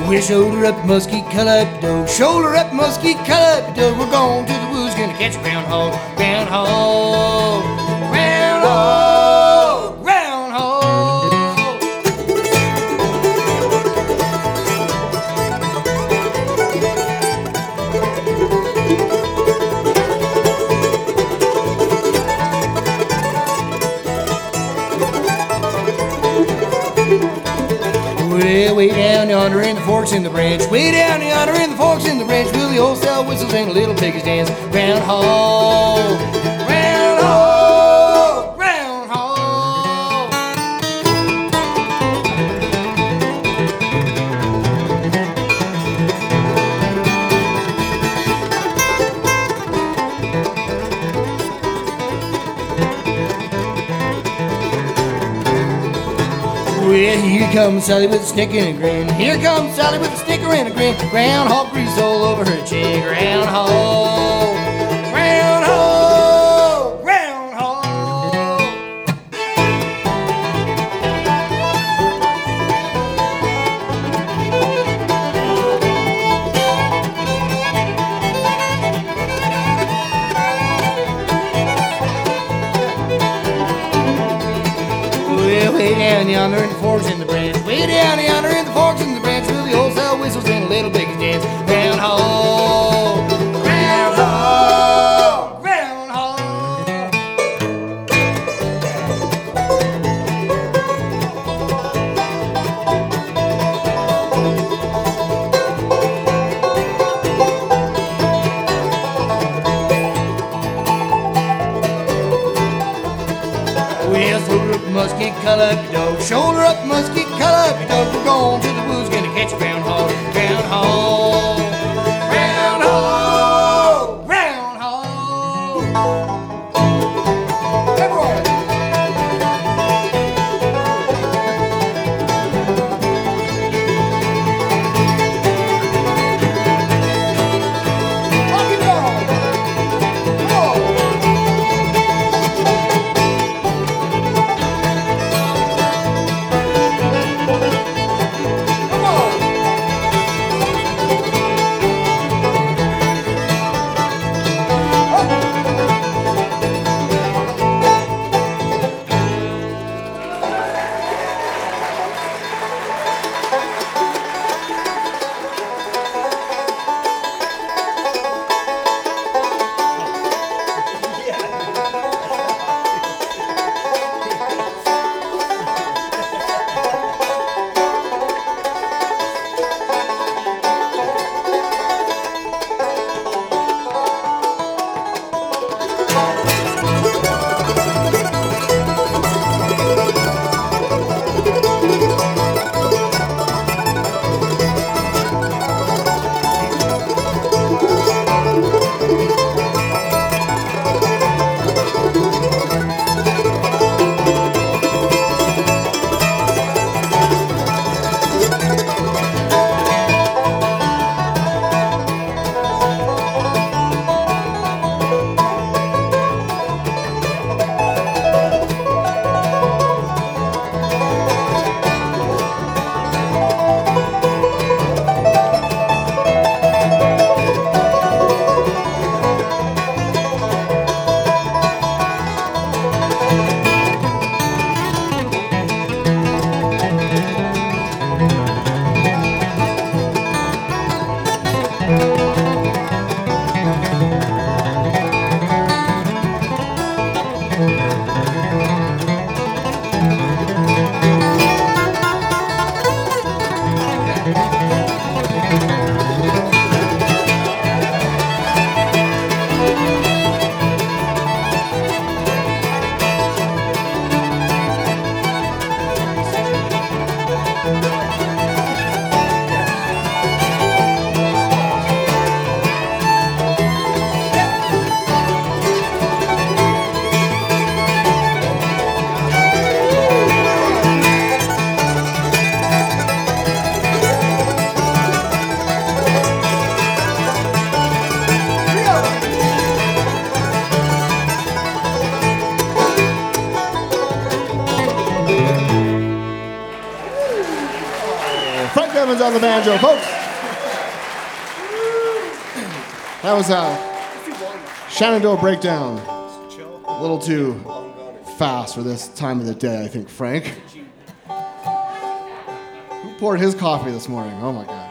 We're shoulder up, musky, cut up dough. Shoulder up, musky, cut up dough. We're going to the woods, gonna catch a groundhog, groundhog, groundhog, groundhog. Well, way down yonder in the forks in the branch, way down yonder in the forks in the branch, will the old style whistles and the little piggies dance. Groundhog, groundhog, groundhog. Well, here comes Sally with a snicker and a grin. Here comes Sally with a snicker and a grin. Groundhog grease all over her chin. Groundhog, groundhog, groundhog. Well, way down yonder in the forks in the branch, way down yonder in the forks in the branch, will the old style whistles and the little piggies dance. Groundhog, groundhog, groundhog. Well, shoulder up, musky, cut up your dough. Shoulder up, musky, cut up your dough. We're going to the woods, gonna catch a groundhog, groundhog, groundhog, groundhog. Everyone. Rock and roll. Come on. Come on. Evans on the banjo, folks. That was a Shenandoah Breakdown. A little too fast for this time of the day, I think, Frank. Who poured his coffee this morning? Oh my God.